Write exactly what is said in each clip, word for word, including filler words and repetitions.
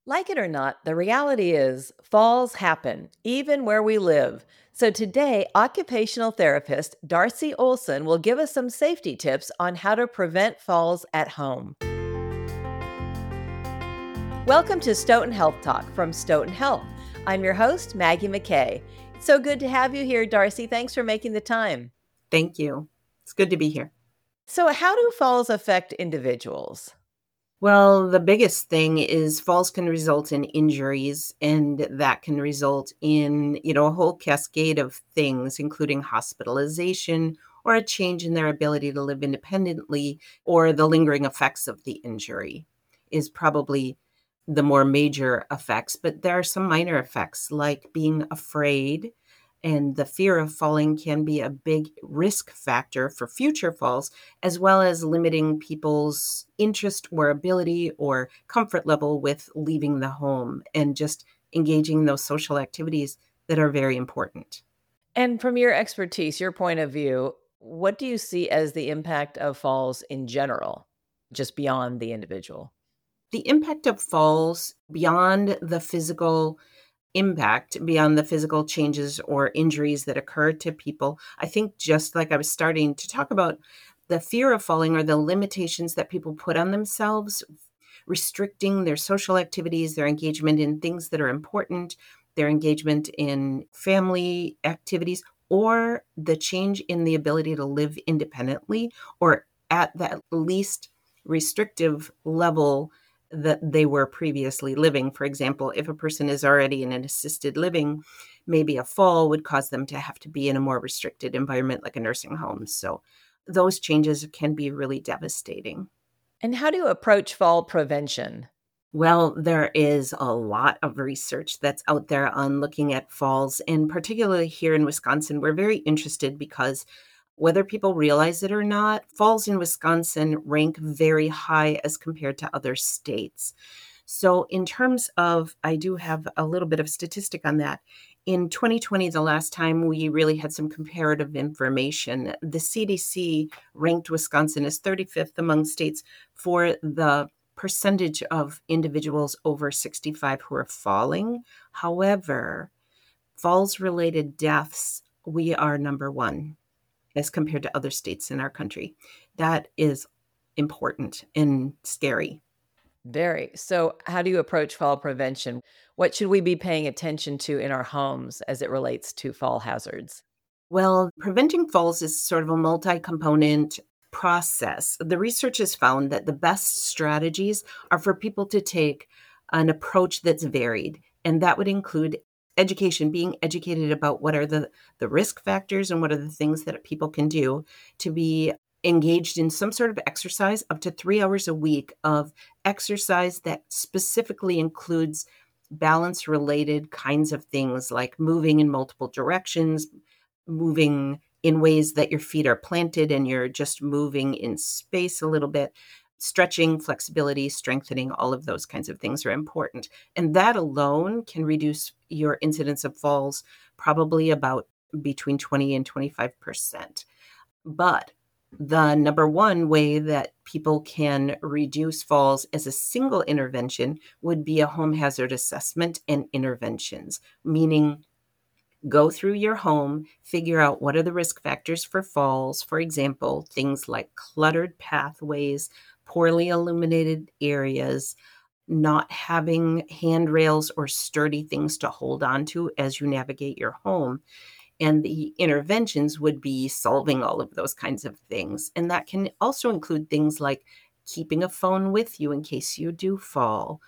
Like it or not, the reality is falls happen, even where we live. So today, occupational therapist Darcy Olson will give us some safety tips on how to prevent falls at home. Welcome to Stoughton Health Talk from Stoughton Health. I'm your host, Maggie McKay. It's so good to have you here, Darcy. Thanks for making the time. Thank you. It's good to be here. So, how do falls affect individuals? Well, the biggest thing is falls can result in injuries, and that can result in, you know, a whole cascade of things, including hospitalization or a change in their ability to live independently, or the lingering effects of the injury is probably the more major effects. But there are some minor effects like being afraid, and the fear of falling can be a big risk factor for future falls, as well as limiting people's interest or ability or comfort level with leaving the home and just engaging in those social activities that are very important. And from your expertise, your point of view, what do you see as the impact of falls in general, just beyond the individual? The impact of falls beyond the physical impact, beyond the physical changes or injuries that occur to people, I think just like I was starting to talk about, the fear of falling or the limitations that people put on themselves, restricting their social activities, their engagement in things that are important, their engagement in family activities, or the change in the ability to live independently or at that least restrictive level that they were previously living. For example, if a person is already in an assisted living, maybe a fall would cause them to have to be in a more restricted environment like a nursing home. So those changes can be really devastating. And how do you approach fall prevention? Well, there is a lot of research that's out there on looking at falls, and particularly here in Wisconsin, we're very interested because whether people realize it or not, falls in Wisconsin rank very high as compared to other states. So, in terms of, I do have a little bit of statistic on that. In twenty twenty, the last time we really had some comparative information, the C D C ranked Wisconsin as thirty-fifth among states for the percentage of individuals over sixty-five who are falling. However, falls related deaths, we are number one as compared to other states in our country. That is important and scary. Very. So, how do you approach fall prevention? What should we be paying attention to in our homes as it relates to fall hazards? Well, preventing falls is sort of a multi component process. The research has found that the best strategies are for people to take an approach that's varied, and that would include education, being educated about what are the, the risk factors and what are the things that people can do to be engaged in some sort of exercise up to three hours a week of exercise that specifically includes balance related kinds of things like moving in multiple directions, moving in ways that your feet are planted and you're just moving in space a little bit. Stretching, flexibility, strengthening, all of those kinds of things are important. And that alone can reduce your incidence of falls probably about between twenty and twenty-five percent. But the number one way that people can reduce falls as a single intervention would be a home hazard assessment and interventions, meaning go through your home, figure out what are the risk factors for falls. For example, things like cluttered pathways, poorly illuminated areas, not having handrails or sturdy things to hold on to as you navigate your home. And the interventions would be solving all of those kinds of things. And that can also include things like keeping a phone with you in case you do fall,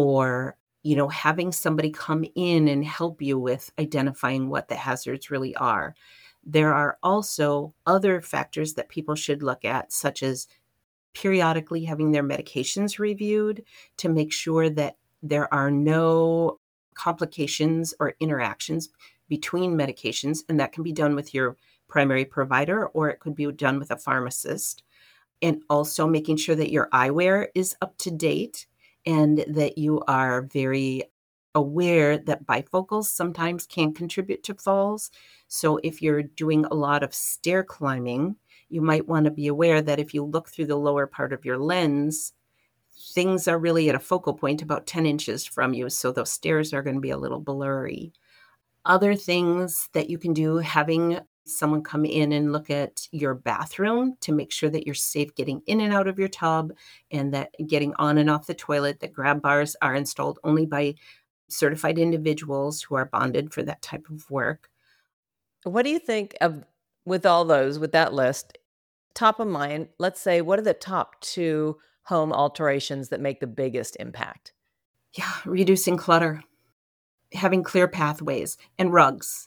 or you know, having somebody come in and help you with identifying what the hazards really are. There are also other factors that people should look at, such as periodically having their medications reviewed to make sure that there are no complications or interactions between medications. And that can be done with your primary provider, or it could be done with a pharmacist. And also making sure that your eyewear is up to date and that you are very aware that bifocals sometimes can contribute to falls. So if you're doing a lot of stair climbing, you might want to be aware that if you look through the lower part of your lens, things are really at a focal point about ten inches from you, so those stairs are going to be a little blurry. Other things that you can do, having someone come in and look at your bathroom to make sure that you're safe getting in and out of your tub and that getting on and off the toilet, that grab bars are installed only by certified individuals who are bonded for that type of work. What do you think of with all those, with that list, top of mind, let's say, what are the top two home alterations that make the biggest impact? Yeah, reducing clutter, having clear pathways, and rugs.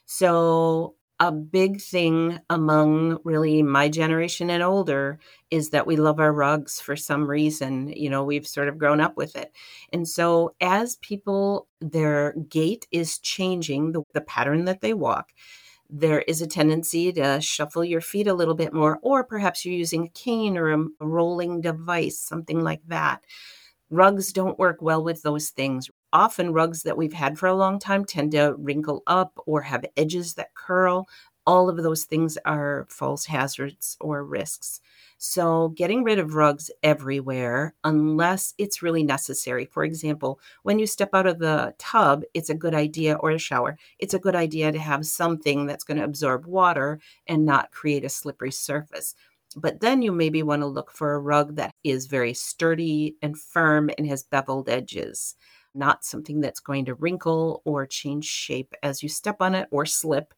So, a big thing among really my generation and older is that we love our rugs for some reason. You know, we've sort of grown up with it. And so, as people, their gait is changing, the, the pattern that they walk, there is a tendency to shuffle your feet a little bit more, or perhaps you're using a cane or a, a rolling device, something like that. Rugs don't work well with those things. Often rugs that we've had for a long time tend to wrinkle up or have edges that curl. All of those things are false hazards or risks. So getting rid of rugs everywhere, unless it's really necessary. For example, when you step out of the tub, it's a good idea, or a shower, it's a good idea to have something that's going to absorb water and not create a slippery surface. But then you maybe want to look for a rug that is very sturdy and firm and has beveled edges, not something that's going to wrinkle or change shape as you step on it or slip.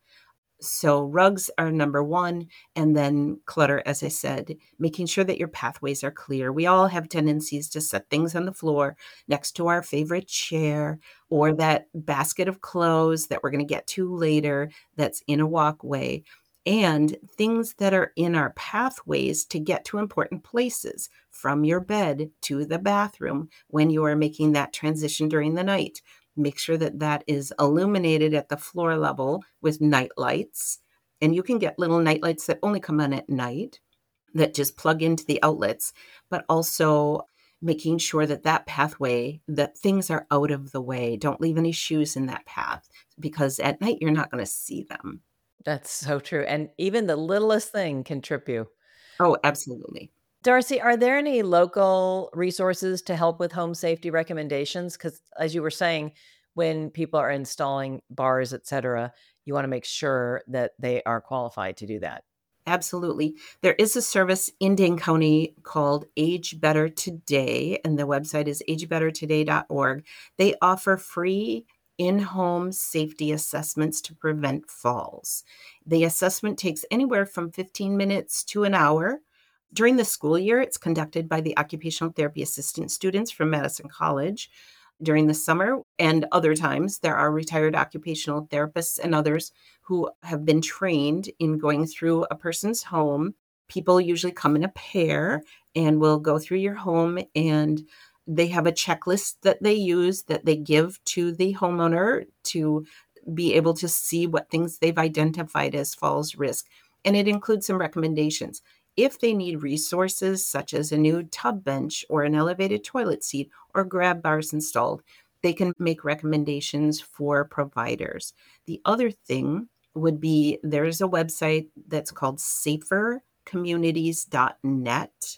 So rugs are number one. And then clutter, as I said, making sure that your pathways are clear. We all have tendencies to set things on the floor next to our favorite chair or that basket of clothes that we're going to get to later that's in a walkway, and things that are in our pathways to get to important places, from your bed to the bathroom when you are making that transition during the night. Make sure that that is illuminated at the floor level with night lights. And you can get little night lights that only come on at night that just plug into the outlets, but also making sure that that pathway, that things are out of the way. Don't leave any shoes in that path, because at night you're not going to see them. That's so true, and even the littlest thing can trip you. Oh, absolutely. Darcy, are there any local resources to help with home safety recommendations? Because as you were saying, when people are installing bars, et cetera, you wanna make sure that they are qualified to do that. Absolutely. There is a service in Dane County called Age Better Today, and the website is age better today dot org. They offer free in-home safety assessments to prevent falls. The assessment takes anywhere from fifteen minutes to an hour. During the school year, it's conducted by the occupational therapy assistant students from Madison College. During the summer and other times, there are retired occupational therapists and others who have been trained in going through a person's home. People usually come in a pair and will go through your home, and they have a checklist that they use that they give to the homeowner to be able to see what things they've identified as falls risk. And it includes some recommendations. If they need resources such as a new tub bench or an elevated toilet seat or grab bars installed, they can make recommendations for providers. The other thing would be, there's a website that's called safer communities dot net.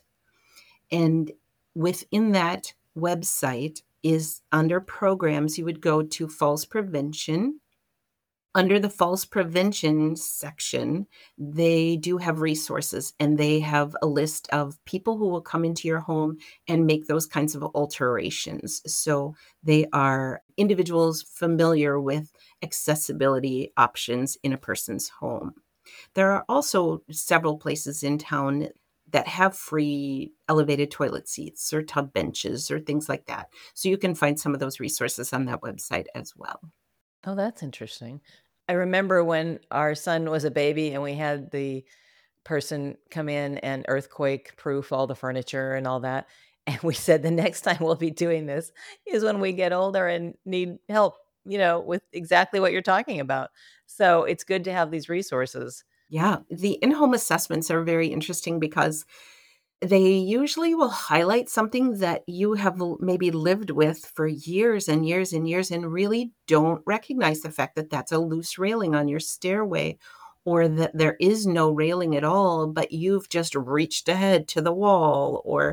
And within that website is, under programs, you would go to falls prevention. Under the falls prevention section, they do have resources, and they have a list of people who will come into your home and make those kinds of alterations. So they are individuals familiar with accessibility options in a person's home. There are also several places in town that have free elevated toilet seats or tub benches or things like that. So you can find some of those resources on that website as well. Oh, that's interesting. I remember when our son was a baby and we had the person come in and earthquake proof all the furniture and all that. And we said the next time we'll be doing this is when we get older and need help, you know, with exactly what you're talking about. So it's good to have these resources. Yeah, the in-home assessments are very interesting because they usually will highlight something that you have l- maybe lived with for years and years and years and really don't recognize the fact that that's a loose railing on your stairway, or that there is no railing at all, but you've just reached ahead to the wall, or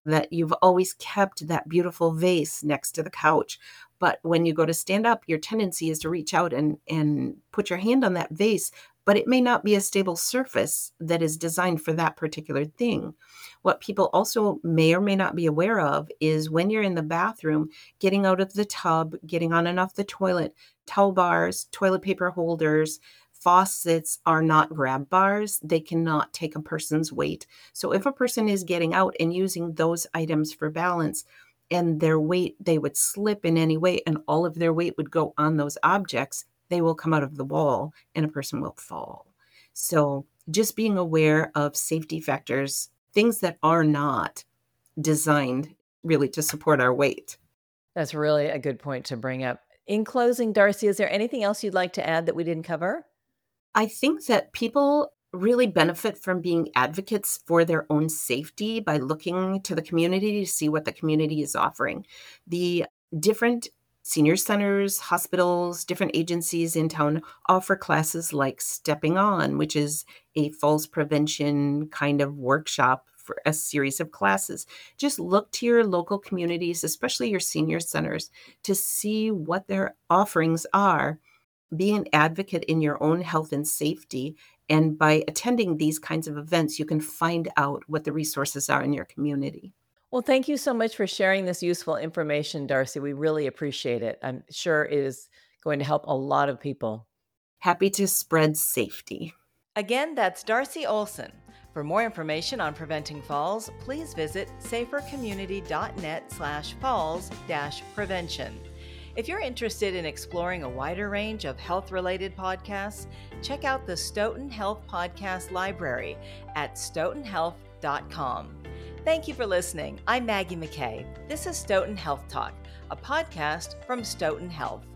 that you've always kept that beautiful vase next to the couch. But when you go to stand up, your tendency is to reach out and, and put your hand on that vase, but it may not be a stable surface that is designed for that particular thing. What people also may or may not be aware of is when you're in the bathroom, getting out of the tub, getting on and off the toilet, towel bars, toilet paper holders, faucets are not grab bars. They cannot take a person's weight. So if a person is getting out and using those items for balance and their weight, they would slip in any way and all of their weight would go on those objects, they will come out of the wall and a person will fall. So just being aware of safety factors, things that are not designed really to support our weight. That's really a good point to bring up. In closing, Darcy, is there anything else you'd like to add that we didn't cover? I think that people really benefit from being advocates for their own safety by looking to the community to see what the community is offering. The different senior centers, hospitals, different agencies in town offer classes like Stepping On, which is a falls prevention kind of workshop for a series of classes. Just look to your local communities, especially your senior centers, to see what their offerings are. Be an advocate in your own health and safety. And by attending these kinds of events, you can find out what the resources are in your community. Well, thank you so much for sharing this useful information, Darcy. We really appreciate it. I'm sure it is going to help a lot of people. Happy to spread safety. Again, that's Darcy Olson. For more information on preventing falls, please visit safercommunity.net slash falls dash prevention. If you're interested in exploring a wider range of health-related podcasts, check out the Stoughton Health Podcast Library at stoughton health dot com. Thank you for listening. I'm Maggie McKay. This is Stoughton Health Talk, a podcast from Stoughton Health.